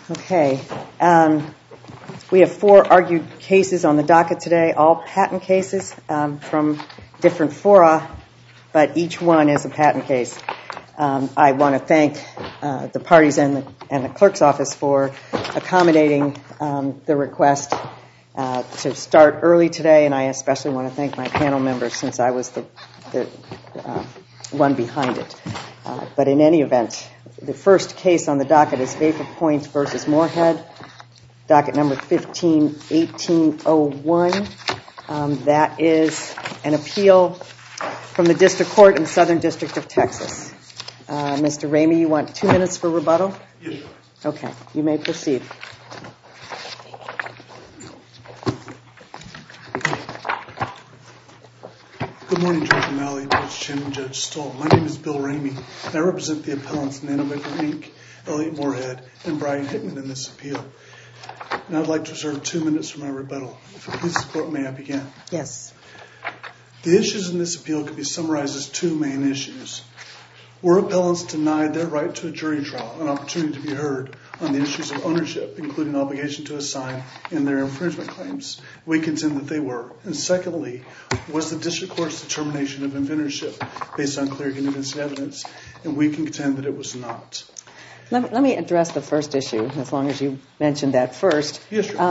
Okay. We have 4 argued cases on the docket today, all patent cases from different fora, but each one is a patent case. I want to thank the parties and the clerk's office for accommodating the request to start early today, and I especially want to thank my panel members since I was the one behind it. But in any event, the first case on the docket is Vapor Point v. Moorhead, docket number 15-1801. That is an appeal from the District Court in the Southern District of Texas. Mr. Ramey, you want 2 minutes for rebuttal? Yes, sir. Okay, you may proceed. Good morning, Judge O'Malley, Judge Chin, and Judge Stoll. My name is Bill Ramey, and I represent the appellants Nanovapor Inc., Elliot Moorhead, and Brian Hickman in this appeal. And I'd like to reserve 2 minutes for my rebuttal. If it pleases the Court, may I begin? Yes. The issues in this appeal can be summarized as 2 main issues. Were appellants denied their right to a jury trial, an opportunity to be heard on the issues of ownership, including obligation to assign and their infringement claims? We contend that they were. And secondly, was the District Court's determination of inventorship based on clear and convincing evidence? And we contend that it was not. Let me address the first issue, as long as you mentioned that first. Yes, sir.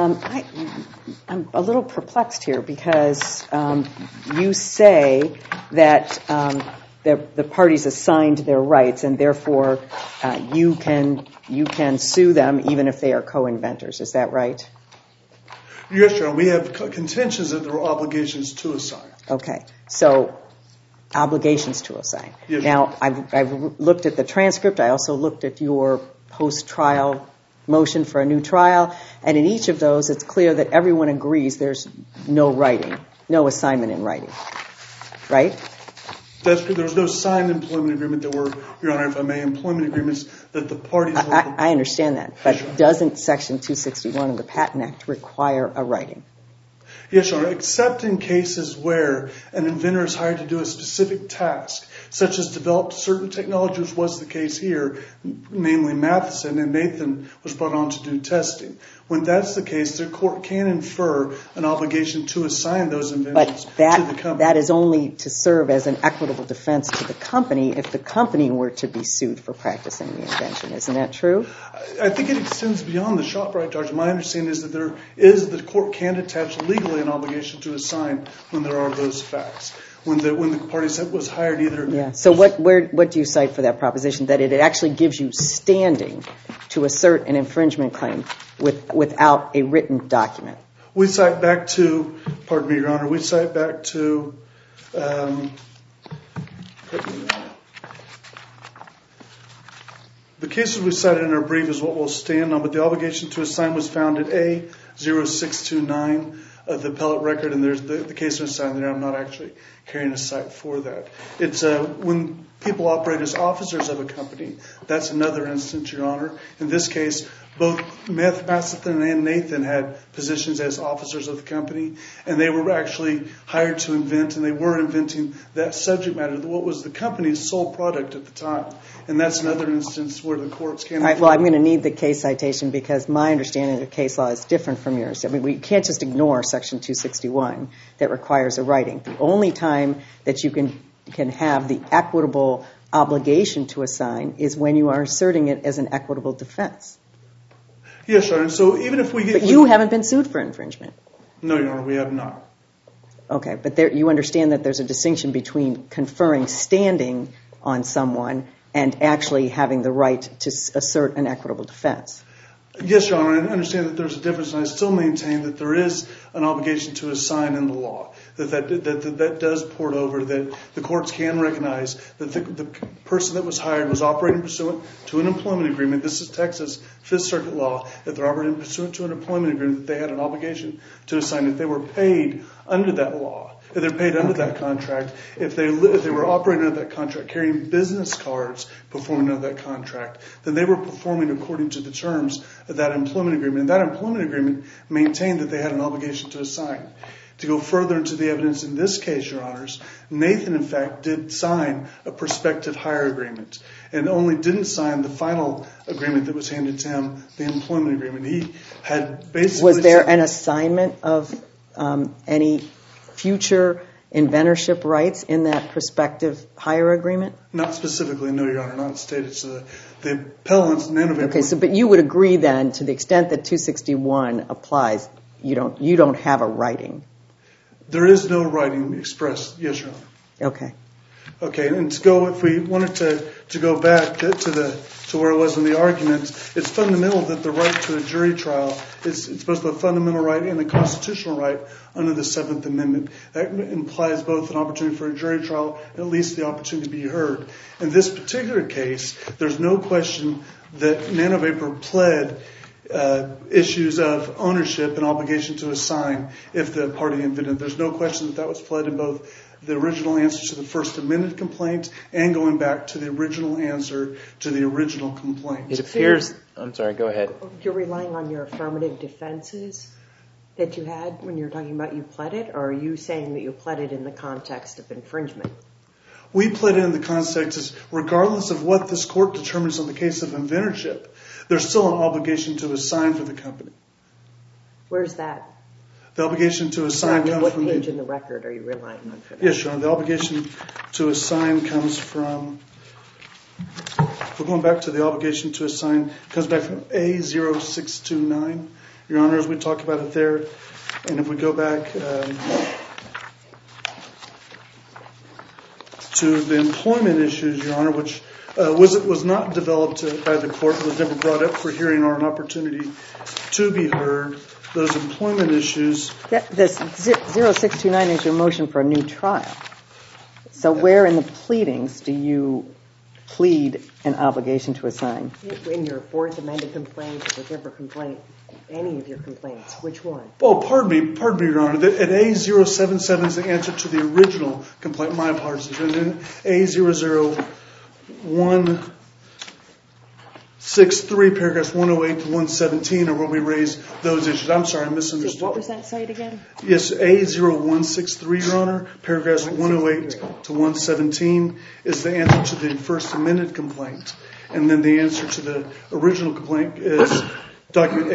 I'm a little perplexed here because you say that the parties assigned their rights, and therefore you can sue them even if they are co-inventors. Is that right? Yes, sir. We have contentions that there were obligations to assign. Okay. So obligations to assign. Yes, now, I've looked at the transcript. I also looked at your post-trial motion for a new trial. And in each of those, it's clear that everyone agrees there's no writing, no assignment in writing. Right? That's true. There was no signed employment agreement. There were, Your Honor, if I may, employment agreements that the parties were... I understand that. But Yes, doesn't Section 261 of the Patent Act require a writing? Yes, Your Honor, except in cases where an inventor is hired to do a specific task, such as develop certain technology, which was the case here, namely Matheson, and Nathan was brought on to do testing. When that's the case, the court can infer an obligation to assign those inventions to the company. That is only to serve as an equitable defense to the company if the company were to be sued for practicing the invention. Isn't that true? I think it extends beyond the ShopRite charge. My understanding is that the court can attach legally an obligation to assign when there are those facts. When the party was hired either... Yeah. So what do you cite for that proposition, that it actually gives you standing to assert an infringement claim without a written document? We cite back to, pardon me, Your Honor, we cite back to... The cases we cited in our brief is what we'll stand on, but the obligation to assign was found at A0629 of the appellate record, and there's the case was signed there. I'm not actually carrying a cite for that. It's when people operate as officers of a company. That's another instance, Your Honor. In this case, both Matheson and Nathan had positions as officers of the company, and they were actually hired to invent, and they were inventing that subject matter, what was the company's sole product at the time. And that's another instance where the courts can... All right, well, I'm going to need the case citation because my understanding of the case law is different from yours. I mean, we can't just ignore Section 261 that requires a writing. The only time that you can have the equitable obligation to assign is when you are asserting it as an equitable defense. Yes, Your Honor. So even if we get... But you haven't been sued for infringement. No, Your Honor, we have not. Okay, but you understand that there's a distinction between conferring standing on someone and actually having the right to assert an equitable defense. Yes, Your Honor, I understand that there's a difference, and I still maintain that there is an obligation to assign in the law, that does port over, that the courts can recognize that the person that was hired was operating pursuant to an employment agreement. This is Texas Fifth Circuit law, that they're operating pursuant to an employment agreement, that they had an obligation to assign, if they were paid under that law. If they're paid under that contract, if they were operating under that contract, carrying business cards, performing under that contract, then they were performing according to the terms of that employment agreement. And that employment agreement maintained that they had an obligation to assign. To go further into the evidence in this case, Your Honors, Nathan, in fact, did sign a prospective hire agreement and only didn't sign the final agreement that was handed to him, the employment agreement. He had basically... Was there an assignment of any future inventorship rights in that prospective hire agreement? Not specifically, no, Your Honor, not stated. So the appellant's Nanovapor... Okay, but you would agree then, to the extent that 261 applies, you don't have a writing? There is no writing expressed, yes, Your Honor. Okay. Okay, and if we wanted to go back to where it was in the argument, it's fundamental that the right to a jury trial it's both a fundamental right and a constitutional right under the Seventh Amendment. That implies both an opportunity for a jury trial and at least the opportunity to be heard. In this particular case, there's no question that Nanovapor pled issues of ownership and obligation to assign if the party invented. There's no question that was pled in both the original answer to the First Amendment complaint and going back to the original answer to the original complaint. It appears... I'm sorry, go ahead. You're relying on your affirmative defenses that you had when you're talking about you pled it, or are you saying that you pled it in the context of infringement? We pled it in the context, regardless of what this court determines on the case of inventorship, there's still an obligation to assign for the company. Where's that? The obligation to assign comes from... What page in the record are you relying on for that? Yes, Your Honor. The obligation to assign comes from... We're going back to the obligation to assign. It comes back from A0629. Your Honor, as we talked about it there. And if we go back to the employment issues, Your Honor, which was not developed by the court, was never brought up for hearing or an opportunity to be heard. Those employment issues... This 0629 is your motion for a new trial. So where in the pleadings do you plead an obligation to assign? In your Fourth Amendment complaint, whichever complaint, any of your complaints, which one? Oh, pardon me, Your Honor. At A077 is the answer to the original complaint. My apologies. And then A00163, paragraphs 108 to 117 are where we raise those issues. I'm sorry, I misunderstood. So what was that site again? Yes, A0163, Your Honor, paragraphs 108 to 117 is the answer to the First Amendment complaint. And then the answer to the original complaint is document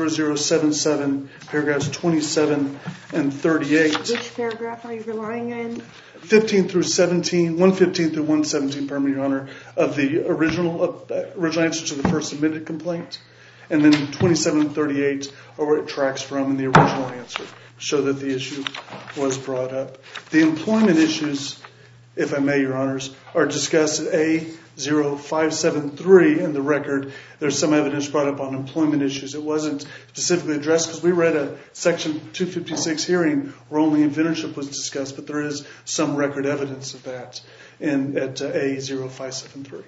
A0077, paragraphs 27 and 38. Which paragraph are you relying on? 15 through 17, 115 through 117, pardon me, Your Honor, of the original answer to the First Amendment complaint. And then 27 and 38 are where it tracks from in the original answer, show that the issue was brought up. The employment issues, if I may, Your Honors, are discussed at A0573 in the record. There's some evidence brought up on employment issues. It wasn't specifically addressed because we read a Section 256 hearing where only inventorship was discussed, but there is some record evidence of that at A0573.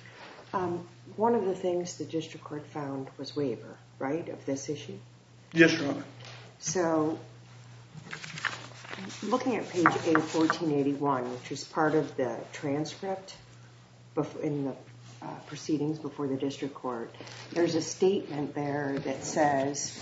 One of the things the district court found was waiver, right, of this issue? Yes, Your Honor. So, looking at page A1481, which is part of the transcript in the proceedings before the district court, there's a statement there that says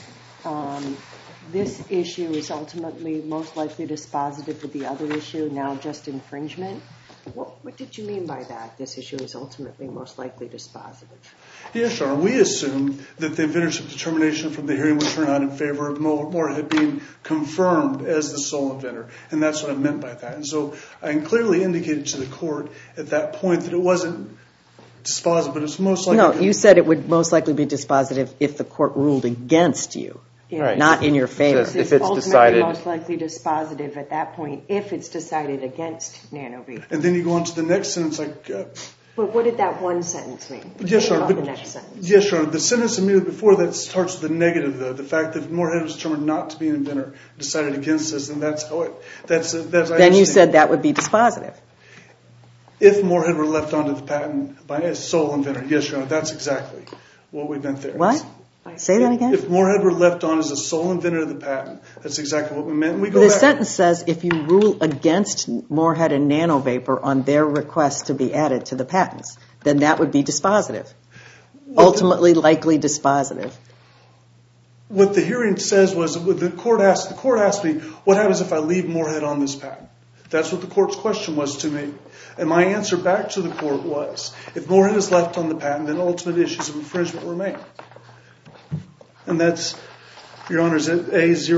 this issue is ultimately most likely dispositive of the other issue, now just infringement. What did you mean by that, this issue is ultimately most likely dispositive? Yes, Your Honor. We assumed that the inventorship determination from the hearing would turn out in favor of Moorhead being confirmed as the sole inventor. And that's what I meant by that. And so I clearly indicated to the court at that point that it wasn't dispositive, but it's most likely... No, you said it would most likely be dispositive if the court ruled against you, Right. not in your favor. If it's decided... most likely dispositive at that point if it's decided against Nanovapor. And then you go on to the next sentence like... But what did that one sentence mean? Yes, Your Honor. The next sentence. Yes, Your Honor. The sentence immediately before that starts with the negative, though. The fact that Moorhead was determined not to be an inventor, decided against us, and that's how it... Then you said that would be dispositive. If Moorhead were left onto the patent by a sole inventor. Yes, Your Honor. That's exactly what we meant there. What? Say that again? If Moorhead were left on as a sole inventor of the patent, that's exactly what we meant. The sentence says if you rule against Moorhead and Nanovapor on their request to be added to the patents, then that would be dispositive. Ultimately likely dispositive. what the hearing says was the court asked me, what happens if I leave Moorhead on this patent? That's what the court's question was to me. And my answer back to the court was, if Moorhead is left on the patent, then ultimate issues of infringement remain. And that's, Your Honors, at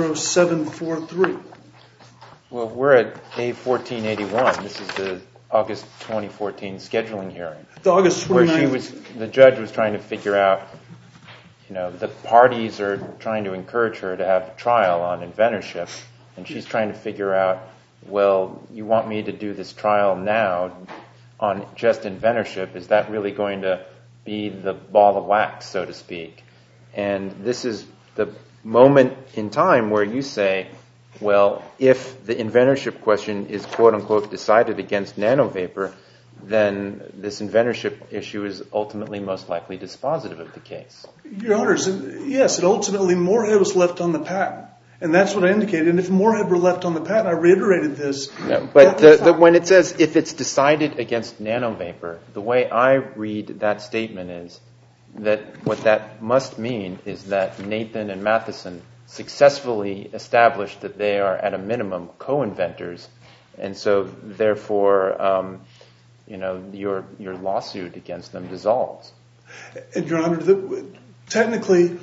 A0743. Well, we're at A1481. This is the August 2014 scheduling hearing. The August 29th. Where the judge was trying to figure out, the parties are trying to encourage her to have a trial on inventorship, and she's trying to figure out, well, you want me to do this trial now on just inventorship? Is that really going to be the ball of wax, so to speak? And this is the moment in time where you say, well, if the inventorship question is quote-unquote decided against NanoVapor, then this inventorship issue is ultimately most likely dispositive of the case. Your Honors, yes, and ultimately Moorhead was left on the patent. And that's what I indicated. And if Moorhead were left on the patent, I reiterated this. No, but when it says if it's decided against NanoVapor, the way I read that statement is that what that must mean is that Nathan and Matheson successfully established that they are at a minimum co-inventors, and so therefore your lawsuit against them dissolves. And Your Honor, technically,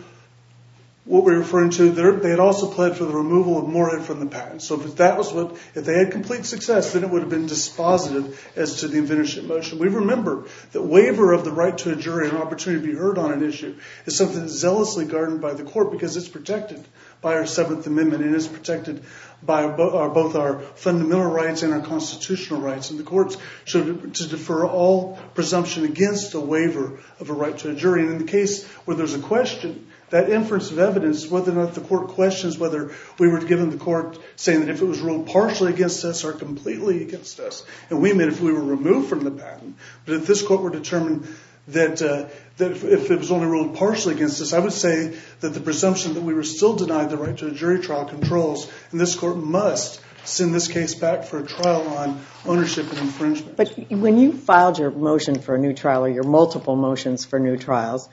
what we're referring to, they had also pled for the removal of Moorhead from the patent. So if they had complete success, then it would have been dispositive as to the inventorship motion. We remember that waiver of the right to a jury and an opportunity to be heard on an issue is something that's zealously guarded by the court because it's protected by our Seventh Amendment and is protected by both our fundamental rights and our constitutional rights. And the courts should to defer all presumption against a waiver of a right to a jury. And in the case where there's a question, that inference of evidence, whether or not the court questions whether we were given the court saying that if it was ruled partially against us or completely against us, and we meant if we were removed from the patent, but if this court were determined that if it was only ruled partially against us, I would say that the presumption that we were still denied the right to a jury trial controls, and this court must send this case back for a trial on ownership and infringement. But when you filed your motion for a new trial or your multiple motions for new trials,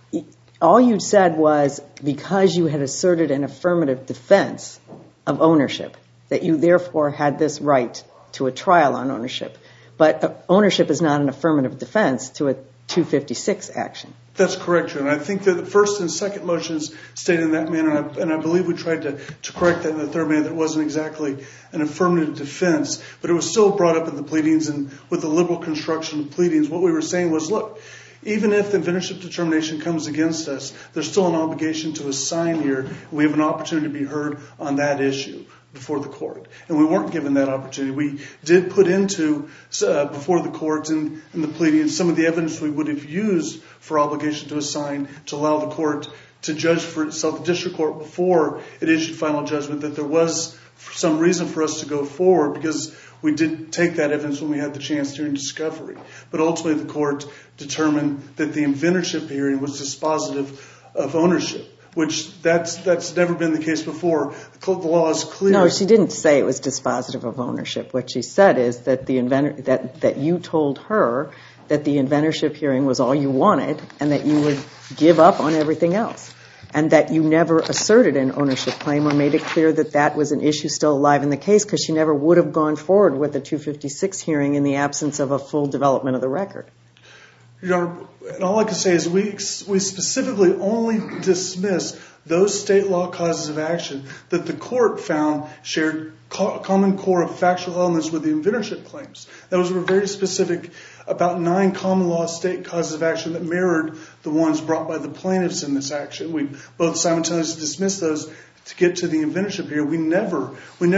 all you said was because you had asserted an affirmative defense of ownership, that you therefore had this right to a trial on ownership. But ownership is not an affirmative defense to a 256 action. That's correct, John. I think that the first and second motions stayed in that manner, and I believe we tried to correct that in the third manner. That wasn't exactly an affirmative defense, but it was still brought up in the pleadings, and with the liberal construction of pleadings, what we were saying was, look, even if the inventorship determination comes against us, there's still an obligation to assign here. We have an opportunity to be heard on that issue before the court. And we weren't given that opportunity. We did put into, before the court in the pleadings, some of the evidence we would have used for obligation to assign to allow the court to judge for itself, the district court, before it issued final judgment, that there was some reason for us to go forward because we did take that evidence when we had the chance during discovery. But ultimately the court determined that the inventorship hearing was dispositive of ownership, which that's never been the case before. The law is clear. No, she didn't say it was dispositive of ownership. What she said is that that you told her that the inventorship hearing was all you wanted and that you would give up on everything else, and that you never asserted an ownership claim or made it clear that that was an issue still alive in the case because she never would have gone forward with the 256 hearing in the absence of a full development of the record. Your Honor, and all I can say is we specifically only dismiss those state law causes of action that the court found shared common core of factual elements with the inventorship claims. Those were very specific, about 9 common law state causes of action that mirrored the ones brought by the plaintiffs in this action. We both simultaneously dismissed those to get to the inventorship hearing. We never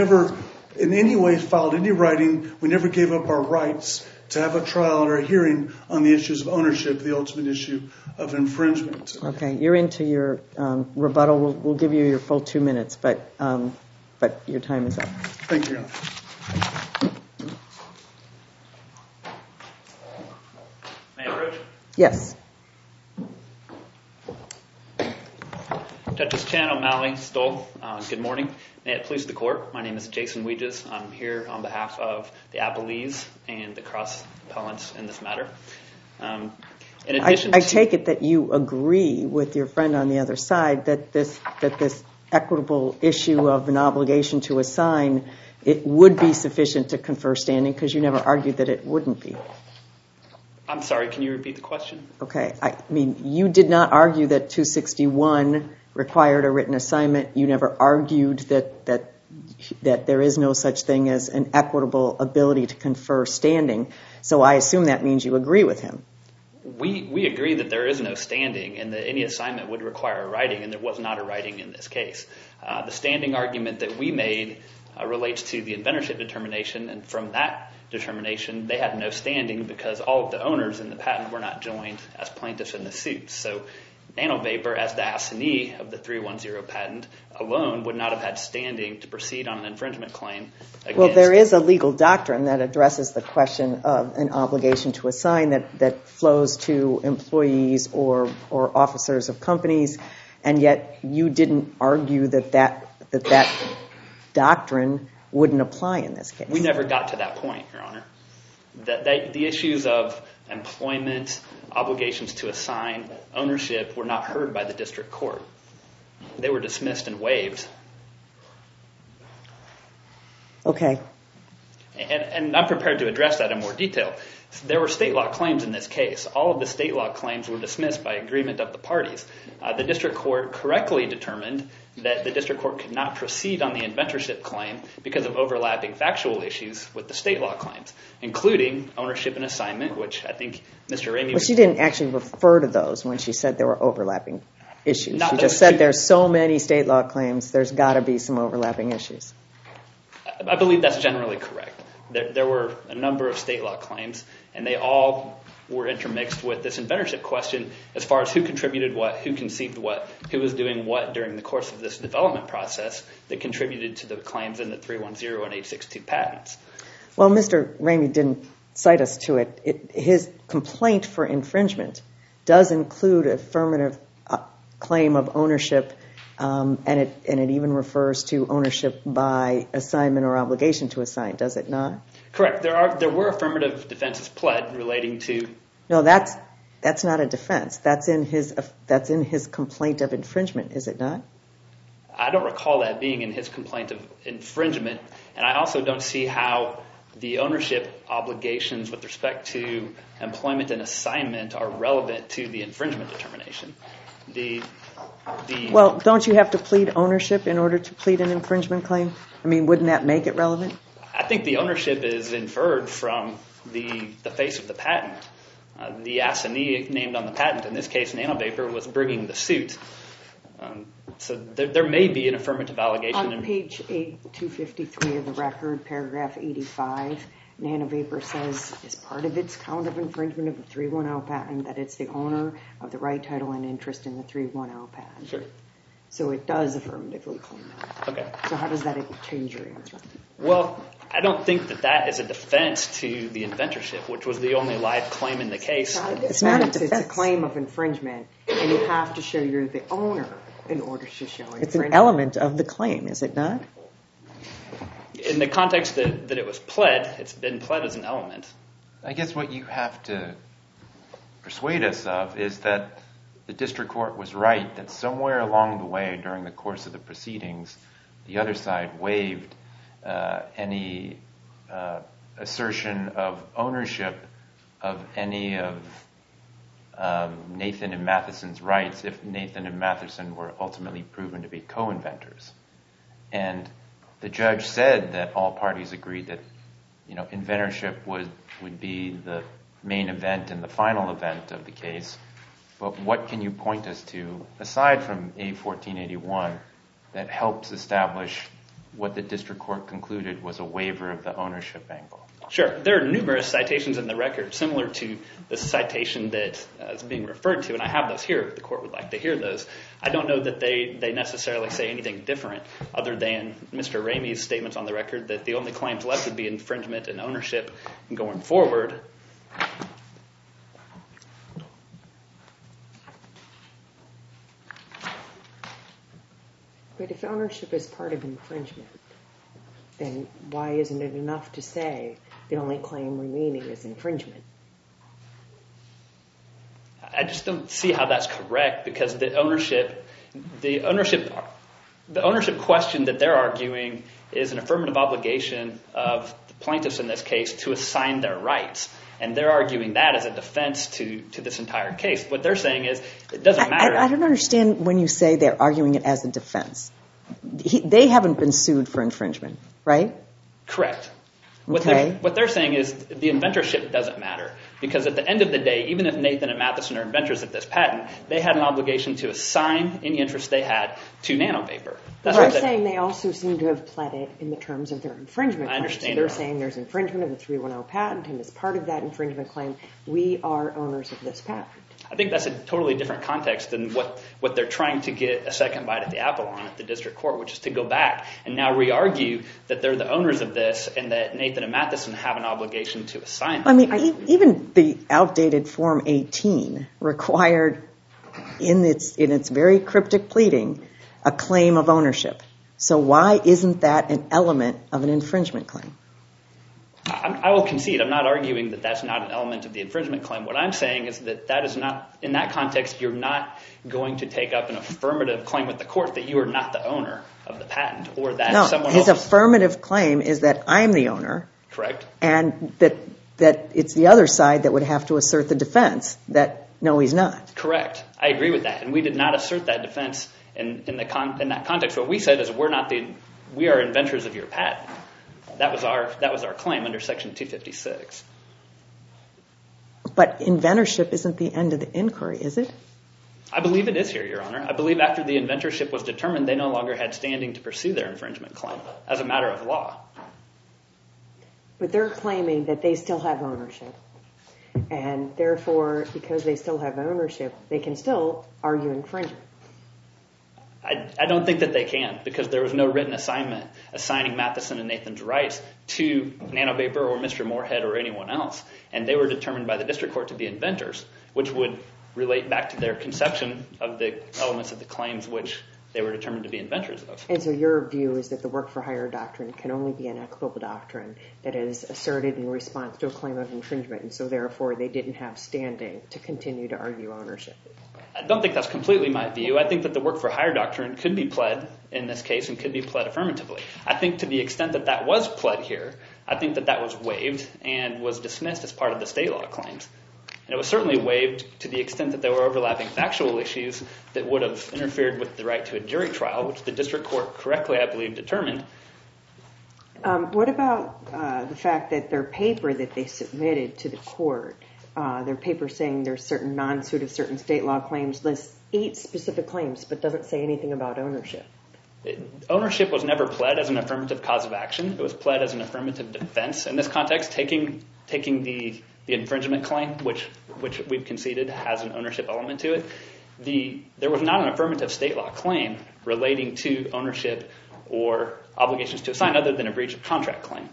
in any way filed any writing. We never gave up our rights to have a trial or a hearing on the issues of ownership, the ultimate issue of infringement. Okay, you're into your rebuttal. We'll give you your full 2 minutes, but your time is up. Thank you, Your Honor. May I approach? Yes. Judges Chan, O'Malley, Stoll, good morning. May it please the court. My name is Jason Weeges. I'm here on behalf of the appellees and the cross appellants in this matter. In addition I take it that you agree with your friend on the other side that this equitable issue of an obligation to assign, it would be sufficient to confer standing because you never argued that it wouldn't be. I'm sorry, can you repeat the question? Okay. I mean, you did not argue that 261 required a written assignment. You never argued that there is no such thing as an equitable ability to confer standing. So I assume that means you agree with him. We agree that there is no standing and that any assignment would require a writing, and there was not a writing in this case. The standing argument that we made relates to the inventorship determination, and from that determination, they had no standing because all of the owners in the patent were not joined as plaintiffs in the suit. So NanoVapor, as the assignee of the 310 patent, alone would not have had standing to proceed on an infringement claim against. Well, there is a legal doctrine that addresses the question of an obligation to assign that flows to employees or officers of companies, and yet you didn't argue that doctrine wouldn't apply in this case. We never got to that point, Your Honor. The issues of employment, obligations to assign, ownership were not heard by the district court. They were dismissed and waived. Okay. And I'm prepared to address that in more detail. There were state law claims in this case. All of the state law claims were dismissed by agreement of the parties. The district court correctly determined that the district court could not proceed on the inventorship claim because of overlapping factual issues with the state law claims, including ownership and assignment, which I think Mr. Ramey... Well, she didn't actually refer to those when she said there were overlapping issues. She just said there's so many state law claims, there's got to be some overlapping issues. I believe that's generally correct. There were a number of state law claims, and they all were intermixed with this inventorship question as far as who contributed what, who conceived what, who was doing what during the course of this development process that contributed to the claims in the 310 and 862 patents. Well, Mr. Ramey didn't cite us to it. His complaint for infringement does include affirmative claim of ownership, and it even refers to ownership by assignment or obligation to assign, does it not? Correct. There were affirmative defenses pled relating to... No, that's not a defense. That's in his complaint of infringement, is it not? I don't recall that being in his complaint of infringement, and I also don't see how the ownership obligations with respect to employment and assignment are relevant to the infringement determination. Well, don't you have to plead ownership in order to plead an infringement claim? I mean, wouldn't that make it relevant? I think the ownership is inferred from the face of the patent. The assignee named on the patent, in this case NanoVapor, was bringing the suit. So there may be an affirmative allegation. On page 253 of the record, paragraph 85, NanoVapor says, as part of its count of infringement of the 310 patent, that it's the owner of the right, title, and interest in the 310 patent. Sure. So it does affirmatively claim that. Okay. So how does that change your answer? Well, I don't think that is a defense to the inventorship, which was the only live claim in the case. It's not a defense. It's a claim of infringement, and you have to show you're the owner in order to show infringement. It's an element of the claim, is it not? In the context that it was pled, it's been pled as an element. I guess what you have to persuade us of is that the district court was right, that somewhere along the way during the course of the proceedings, the other side waived any assertion of ownership of any of Nathan and Matheson's rights if Nathan and Matheson were ultimately proven to be co-inventors. And the judge said that all parties agreed that inventorship would be the main event and the final event of the case. But what can you point us to, aside from A1481, that helps establish what the district court concluded was a waiver of the ownership angle? Sure. There are numerous citations in the record similar to the citation that is being referred to, and I have those here if the court would like to hear those. I don't know that they necessarily say anything different other than Mr. Ramey's statements on the record that the only claims left would be infringement and ownership going forward. But if ownership is part of infringement, then why isn't it enough to say the only claim remaining is infringement? I just don't see how that's correct, because the ownership question that they're arguing is an affirmative obligation of the plaintiffs in this case to assign their rights. And they're arguing that as a defense to this entire case. What they're saying is it doesn't matter. I don't understand when you say they're arguing it as a defense. They haven't been sued for infringement, right? Correct. Okay. What they're saying is the inventorship doesn't matter, because at the end of the day, even if Nathan and Matheson are inventors of this patent, they had an obligation to assign any interest they had to NanoVapor. They're saying they also seem to have pled it in the terms of their infringement claim. I understand. So they're saying there's infringement of the 310 patent, and as part of that infringement claim, we are owners of this patent. I think that's a totally different context than what they're trying to get a second bite at the apple on at the district court, which is to go back and now re-argue that they're the owners of this and that Nathan and Matheson have an obligation to assign them. I mean, even the outdated Form 18 required in its very cryptic pleading a claim of ownership. So why isn't that an element of an infringement claim? I will concede. I'm not arguing that that's not an element of the infringement claim. What I'm saying is that is not, in that context, you're not going to take up an affirmative claim with the court that you are not the owner of the patent, or that someone else. His affirmative claim is that I'm the owner. Correct. And that it's the other side that would have to assert the defense that no, he's not. Correct. I agree with that. And we did not assert that defense in that context. What we said is we are inventors of your patent. That was our claim under Section 256. But inventorship isn't the end of the inquiry, is it? I believe it is here, Your Honor. I believe after the inventorship was determined, they no longer had standing to pursue their infringement claim as a matter of law. But they're claiming that they still have ownership. And therefore, because they still have ownership, they can still argue infringement. I don't think that they can, because there was no written assignment assigning Matheson and Nathan's rights to NanoVapor or Mr. Moorhead or anyone else. And they were determined by the district court to be inventors, which would relate back to their conception of the elements of the claims which they were determined to be inventors of. And so your view is that the work-for-hire doctrine can only be an equitable doctrine that is asserted in response to a claim of infringement, and so therefore they didn't have standing to continue to argue ownership. I don't think that's completely my view. I think that the work-for-hire doctrine could be pled in this case and could be pled affirmatively. I think to the extent that that was pled here, I think that was waived and was dismissed as part of the state law claims. And it was certainly waived to the extent that there were overlapping factual issues that would have interfered with the right to a jury trial, which the district court correctly, I believe, determined. What about the fact that their paper that they submitted to the court, their paper saying there's certain non-suit of certain state law claims, lists 8 specific claims, but doesn't say anything about ownership? Ownership was never pled as an affirmative cause of action. It was pled as an affirmative defense. In this context, taking the infringement claim, which we've conceded has an ownership element to it, there was not an affirmative state law claim relating to ownership or obligations to assign other than a breach of contract claim.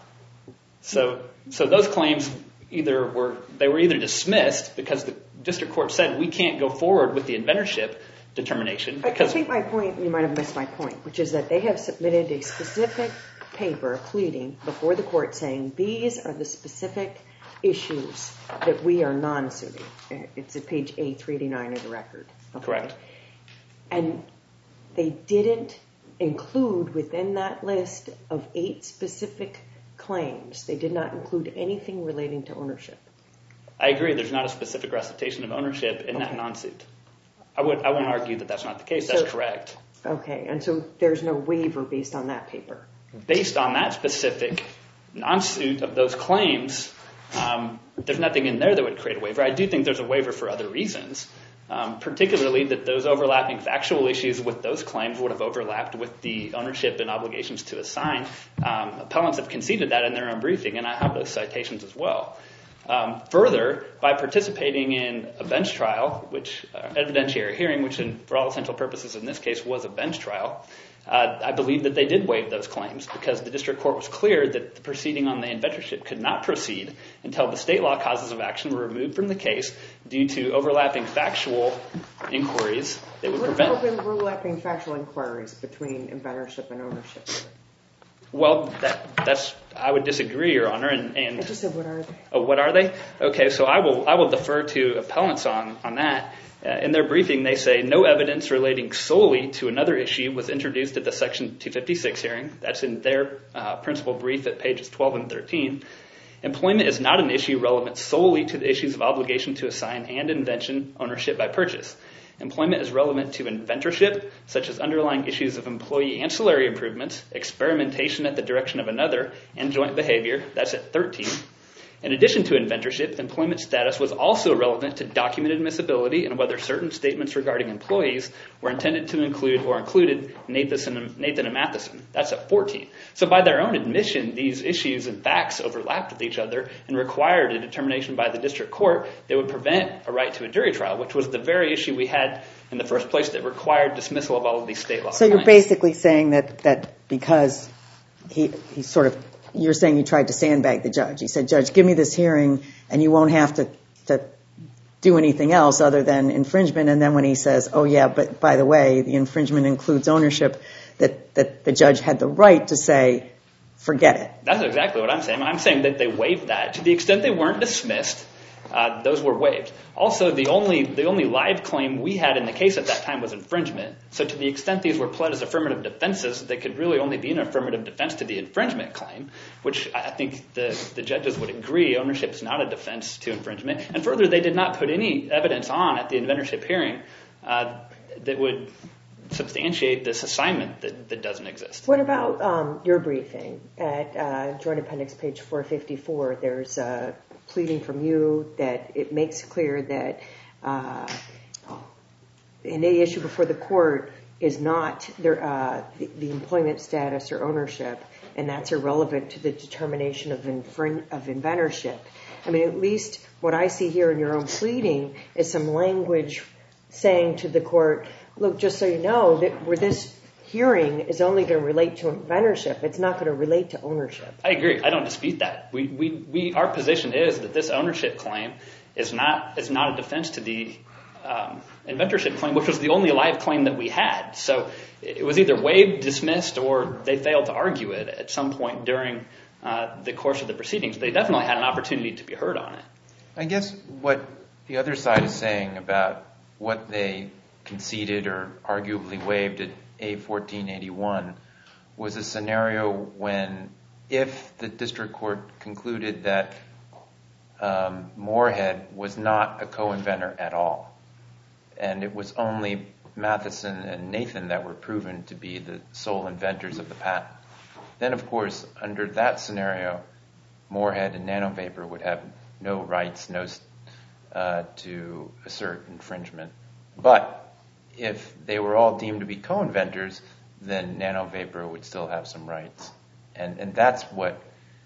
So those claims were either dismissed because the district court said we can't go forward with the inventorship determination. I think my point, you might have missed my point, which is that they have submitted a specific paper pleading before the court saying these are the specific issues that we are non-suiting. It's at page A389 of the record. Okay? Correct. And they didn't include within that list of 8 specific claims, they did not include anything relating to ownership. I agree. There's not a specific recitation of ownership in that non-suit. I won't argue that that's not the case. That's correct. Okay. And so there's no waiver based on that paper? Based on that specific non-suit of those claims, there's nothing in there that would create a waiver. I do think there's a waiver for other reasons, particularly that those overlapping factual issues with those claims would have overlapped with the ownership and obligations to assign. Appellants have conceded that in their own briefing, and I have those citations as well. Further, by participating in a bench trial, which evidentiary hearing, which for all essential purposes in this case was a bench trial, I believe that they did waive those claims because the district court was clear that the proceeding on the inventorship could not proceed until the state law causes of action were removed from the case due to overlapping factual inquiries that would prevent... What are overlapping factual inquiries between inventorship and ownership? Well, I would disagree, Your Honor. I just said, what are they? Oh, what are they? Okay, so I will defer to appellants on that. In their briefing, they say no evidence relating solely to another issue was introduced at the Section 256 hearing. That's in their principal brief at pages 12 and 13. Employment is not an issue relevant solely to the issues of obligation to assign and invention ownership by purchase. Employment is relevant to inventorship, such as underlying issues of employee ancillary improvements, experimentation at the direction of another, and joint behavior. That's at 13. In addition to inventorship, employment status was also relevant to documented admissibility and whether certain statements regarding employees were intended to include or included Nathan and Matheson. That's at 14. So by their own admission, these issues and facts overlapped with each other and required a determination by the district court that would prevent a right to a jury trial, which was the very issue we had in the first place that required dismissal of all of these state law So claims. you're basically saying that because he sort of, you're saying you tried to sandbag the judge. He said, Judge, give me this hearing and you won't have to do anything else other than infringement. And then when he says, oh yeah, but by the way, the infringement includes ownership, that the judge had the right to say, forget it. That's exactly what I'm saying. I'm saying that they waived that. To the extent they weren't dismissed, those were waived. Also, the only live claim we had in the case at that time was infringement. So to the extent these were pled as affirmative defenses, they could really only be an affirmative defense to the infringement claim, which I think the judges would agree ownership is not a defense to infringement. And further, they did not put any evidence on at the inventorship hearing that would substantiate this assignment that doesn't exist. What about your briefing at Joint Appendix page 454? There's a pleading from you that it makes clear that any issue before the court is not the employment status or ownership, and that's irrelevant to the determination of inventorship. I mean, at least what I see here in your own pleading is some language saying to the court, look, just so you know, that where this hearing is only going to relate to inventorship, it's not going to relate to ownership. I agree. I don't dispute that. Our position is that this ownership claim is not a defense to the inventorship claim, which was the only live claim that we had. So it was either waived, dismissed, or they failed to argue it at some point during the course of the proceedings. They definitely had an opportunity to be heard on it. I guess what the other side is saying about what they conceded or arguably waived at A1481 was a scenario when, if the district court concluded that Moorhead was not a co-inventor at all, and it was only Matheson and Nathan that were proven to be the sole inventors of the patent, then of course under that scenario Moorhead and Nanovapor would have no rights to assert infringement. But if they were all deemed to be co-inventors, then Nanovapor would still have some rights. And that's what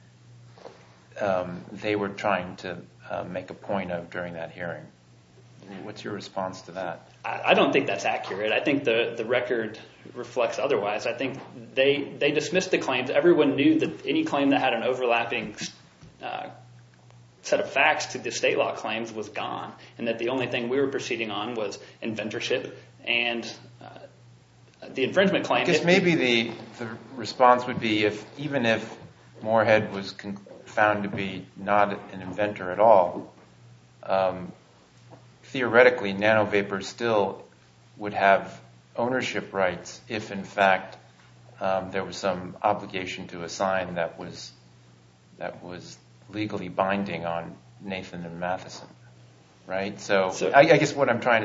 they were trying to make a point of during that hearing. What's your response to that? I don't think that's accurate. I think the record reflects otherwise. I think they dismissed the claims. Everyone knew that any claim that had an overlapping set of facts to the state law claims was gone, and that the only thing we were proceeding on was inventorship and the infringement claim. I guess maybe the response would be even if Moorhead was found to be not an inventor at all, theoretically Nanovapor still would have ownership rights if in fact there was some obligation to assign that was legally binding on Nathan and Matheson, right? So I guess what I'm trying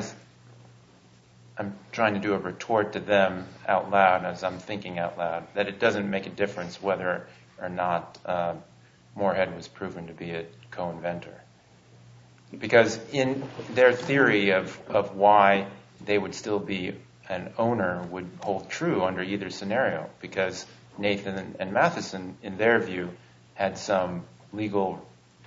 to do a retort to them out loud as I'm thinking out loud, that it doesn't make a difference whether or not Moorhead was proven to be a co-inventor. Because in their theory of why they would still be an owner would hold true under either scenario, because Nathan and Matheson, in their view, had some legal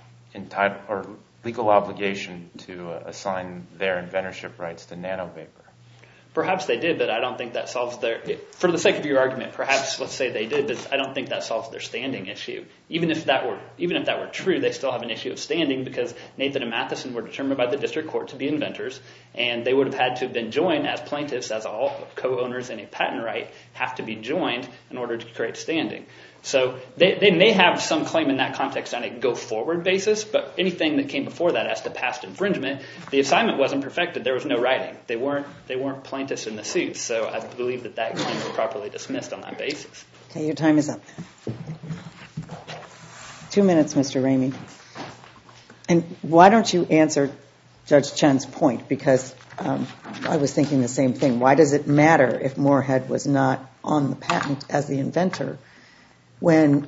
obligation to assign their inventorship rights to Nanovapor. Perhaps they did, but I don't think that solves for the sake of your argument, perhaps let's say they did, but I don't think that solves their standing issue. Even if that were true, they still have an issue of standing, because Nathan and Matheson were determined by the district court to be inventors, and they would have had to have been joined as plaintiffs, as all co-owners in a patent right have to be joined in order to create standing. So they may have some claim in that context on a go-forward basis, but anything that came before that as to past infringement, the assignment wasn't perfected. There was no writing. They weren't plaintiffs in the suit, so I believe that claim was properly dismissed on that basis. Okay, your time is up. 2 minutes, Mr. Ramey. And why don't you answer Judge Chen's point, because I was thinking the same thing. Why does it matter if Moorhead was not on the patent as the inventor when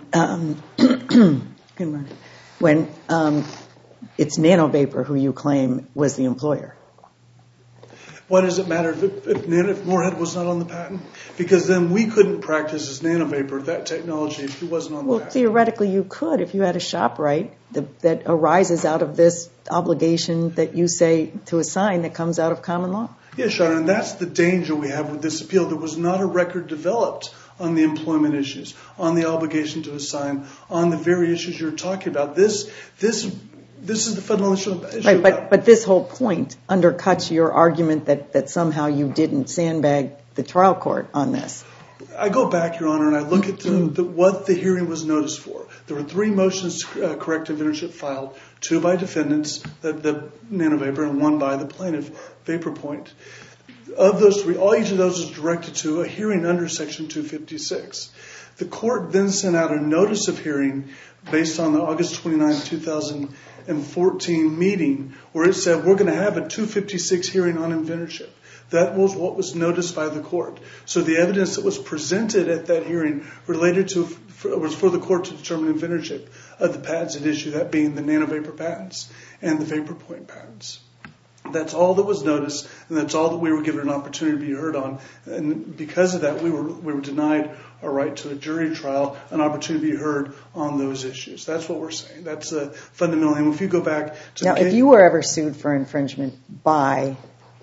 it's NanoVapor who you claim was the employer? Why does it matter if Moorhead was not on the patent? Because then we couldn't practice as NanoVapor, that technology, if he wasn't on the patent. Well, theoretically you could if you had a shop right that arises out of this obligation that you say to assign that comes out of common law. Yes, Your Honor, and that's the danger we have with this appeal. There was not a record developed on the employment issues, on the obligation to assign, on the very issues you're talking about. This is the fundamental issue. Right, but this whole point undercuts your argument that somehow you didn't sandbag the trial court on this. I go back, Your Honor, and I look at what the hearing was noticed for. There were 3 motions to correct inventorship filed, 2 by defendants, the NanoVapor, and 1 by the plaintiff, VaporPoint. Of those 3, each of those was directed to a hearing under Section 256. The court then sent out a notice of hearing based on the August 29, 2014 meeting where it said we're going to have a 256 hearing on inventorship. That was what was noticed by the court. So the evidence that was presented at that hearing was for the court to determine inventorship of the patents at issue, that being the NanoVapor patents and the VaporPoint patents. That's all that was noticed, and that's all that we were given an opportunity to be heard on. And because of that, we were denied our right to a jury trial, an opportunity to be heard on those issues. That's what we're saying. That's fundamentally. And if you go back to now, if you were ever sued for infringement by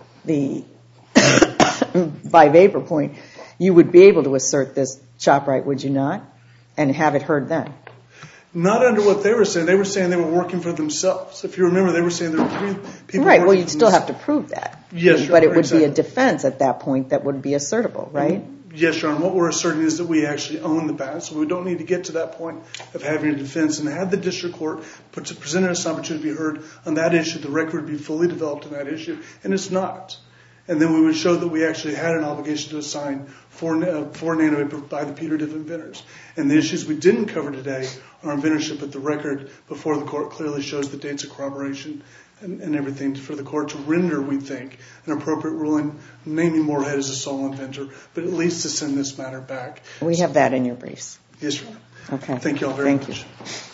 VaporPoint, you would be able to assert this shop right, would you not, and have it heard then? Not under what they were saying. They were saying they were working for themselves. If you remember, they were saying there were 3 people. Right. Well, you'd still have to prove that. Yes, Your but it would exactly. be a defense at that point that would be assertable, right? Yes, Your Honor. What we're asserting is that we actually own the patents, so we don't need to get to that point of having a defense. And had the district court presented us an opportunity to be heard on that issue, the record would be fully developed on that issue, and it's not. And then we would show that we actually had an obligation to assign for NanoVapor by the putative inventors. And the issues we didn't cover today are inventorship, but the record before the court clearly shows the dates of corroboration and everything for the court to render, we think, an appropriate ruling, naming Moorhead as a sole inventor, but at least to send this matter back. We have that in your briefs. Yes, Your Honor. Okay. Thank you all very much. Thank you.